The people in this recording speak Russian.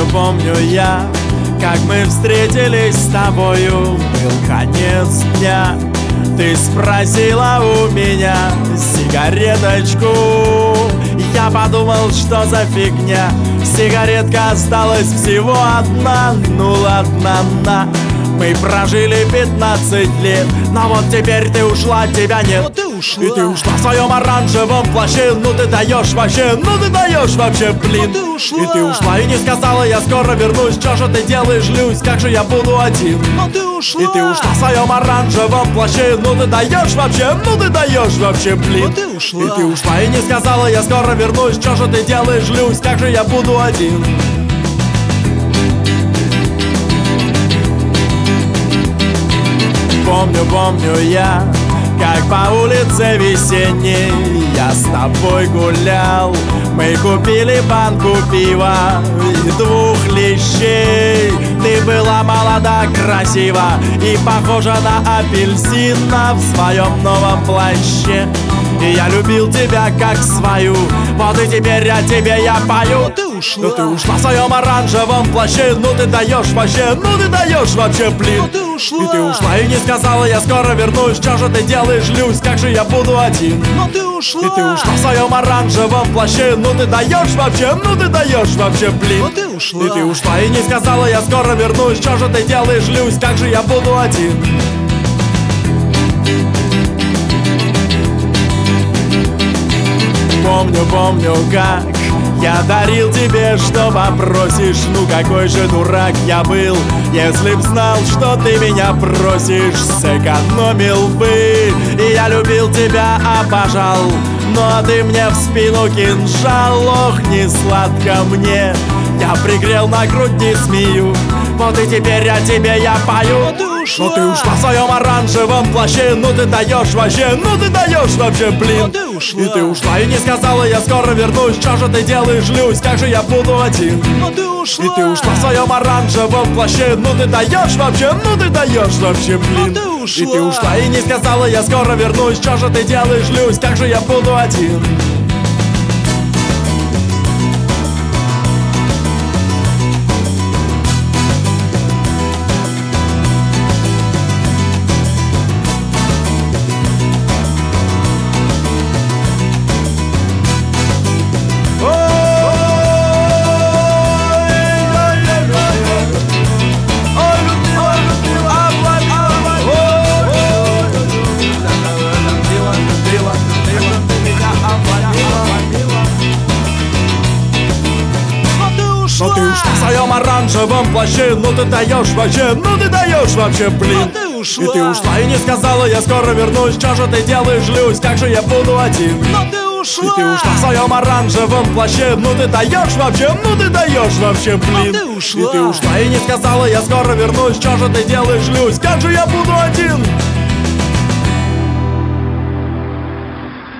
Помню я, как мы встретились с тобою. Был конец дня, ты спросила у меня сигареточку. Я подумал, что за фигня, сигаретка осталась всего одна. Ну ладно, на. Мы прожили 15 лет, но вот теперь ты ушла, тебя нет. Но ты ушла. И ты ушла в своем оранжевом плаще. Ну ты даешь вообще, ну ты даешь вообще, блин. Но ты ушла. И ты ушла и не сказала, я скоро вернусь. Чё же ты делаешь, Люсь, как же я буду один? Но ты ушла. И ты ушла в своем оранжевом плаще. Ну ты даешь вообще, ну ты даешь вообще, блин. Но ты ушла. И ты ушла и не сказала, я скоро вернусь. Чё же ты делаешь, Люсь, как же я буду один? Помню я, как по улице весенней я с тобой гулял. Мы купили банку пива и 2 лещей. Ты была молода, красива и похожа на апельсина в своем новом плаще. И я любил тебя как свою, вот и теперь о тебе я пою. Но ты ушла. Но ты ушла в своем оранжевом плаще. Ну ты даешь вообще, ну ты даешь вообще, блин. Но ты ушла. И ты ушла и не сказала, я скоро вернусь. Чё же ты делаешь, Люсь, как же я буду один? Но ты ушла. И ты ушла в своем оранжевом плаще. Ну ты даешь вообще, ну ты даешь вообще, блин. Но ты ушла. И ты ушла и не сказала, я скоро вернусь. Чё же ты делаешь, Люсь, как же я буду один? Помню, как я дарил тебе, что попросишь. Ну какой же дурак я был, если б знал, что ты меня просишь. Сэкономил бы, и я любил тебя, обожал. Но ты мне в спину кинжал. Ох, не сладко мне, я пригрел на грудь, не смею. Вот и теперь о тебе я пою. Но ты ушла. Но ты ушла в своем оранжевом плаще. Ну ты даешь вообще, ну ты даешь вообще, блин. Но ты ушла. И ты ушла и не сказала, я скоро вернусь. Чё же ты делаешь, Люсь, как же я буду один? Но ты ушла. И ты ушла в своем оранжевом плаще. Ну ты даешь вообще, ну ты даешь вообще, блин. Но ты ушла. И ты ушла и не сказала, я скоро вернусь. Чё же ты делаешь, Люсь, как же я буду один? Но ты ушла в своем оранжевом плаще. Ну ты даешь вообще, ну ты даешь вообще, блин. Но ты ушла. И ты ушла и не сказала, я скоро вернусь. Чё же ты делаешь, Люсь, как же я буду один? Но ты ушла. И ты ушла в своем оранжевом плаще. Ну ты даешь вообще, ну ты даешь вообще, блин. Но ты ушла. И ты ушла и не сказала, я скоро вернусь. Чё же ты делаешь, Люсь, как же я буду один?